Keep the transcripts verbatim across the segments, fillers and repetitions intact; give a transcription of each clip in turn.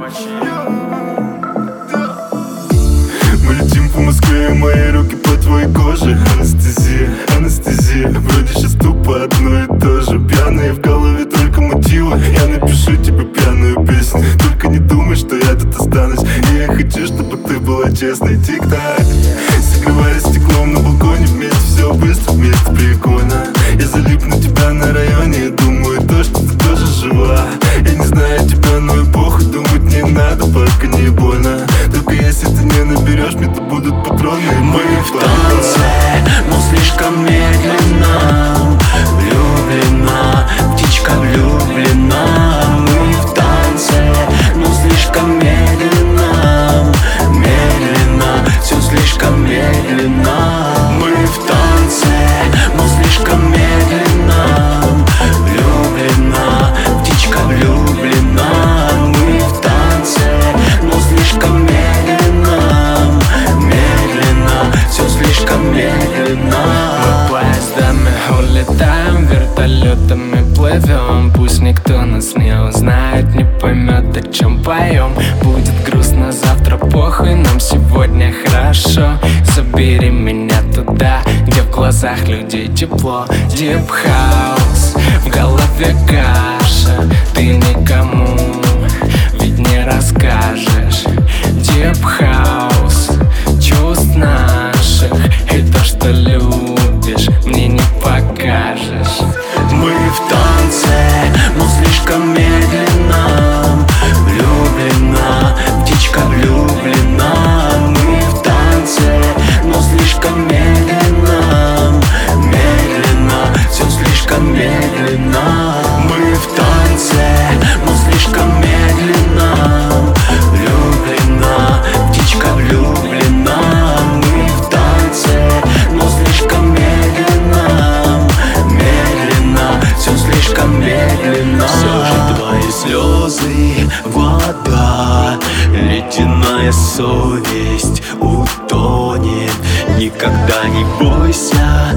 Мы летим по Москве, мои руки по твоей коже. Анестезия, анестезия. Вроде сейчас тупо одно и то же. Пьяные в голове только мотивы. Я напишу тебе пьяную песню. Только не думай, что я тут останусь. И я хочу, чтобы ты была честной. Тик-так, согревая стеклом на балконе. Вместе все быстро, вместе прикольно. Я залипну тебя на районе и думаю то, что ты тоже жива. Я не знаю тебя, но и похуй. Думать не надо, пока не больно. Только если ты не наберешь, мне то будут патроны. Мы в танце, но слишком медленно. Влюблена, птичка влюблена. Мы в танце, но слишком медленно. Медленно, все слишком медленно. Мы в танце, но слишком медленно. Влюблена, птичка влюблена. Мы в танце, но слишком медленно. Медленно, все слишком медленно. Мы поездами улетаем, вертолетами плывем. Пусть никто нас не узнает, не поймет, о чем поем. Будет грустно завтра, похуй, нам сегодня хорошо. Забери меня туда, где в глазах людей тепло. Deep House, в голове каша. Ты никому ведь не расскажешь. Deep House, чувств наших. И то, что любишь, мне не покажешь. Мы в танце, но слишком медленно. Влюблена, птичка влюблена. Мы в танце, но слишком медленно. Медленно, все слишком медленно. Мы в танце, но слишком медленно. Влюблена, птичка влюблена. Мы в танце, но слишком медленно. Медленно, все слишком медленно. Все же твои слезы, вода, ледяная совесть утонет. Никогда не бойся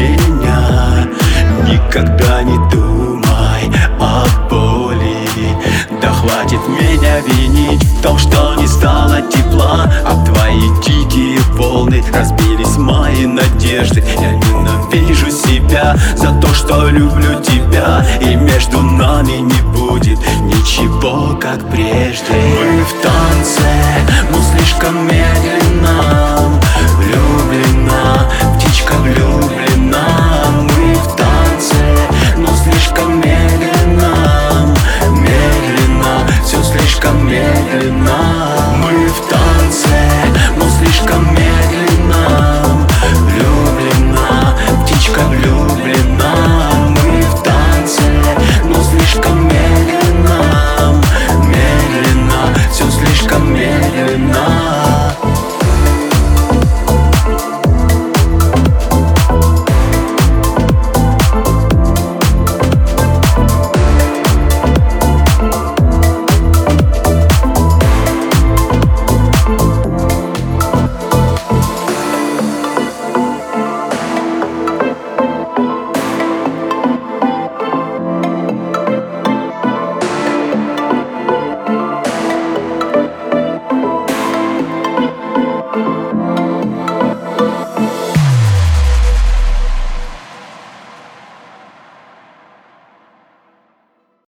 меня, никогда не думай о боли. Да хватит меня винить в том, что не стало тепла. А твои дикие волны разбились мои надежды. Я ненавижу себя за то, что люблю тебя. И между нами не будет ничего, как прежде. Мы в танце, но слишком медленно. Влюблена, птичка влюблена.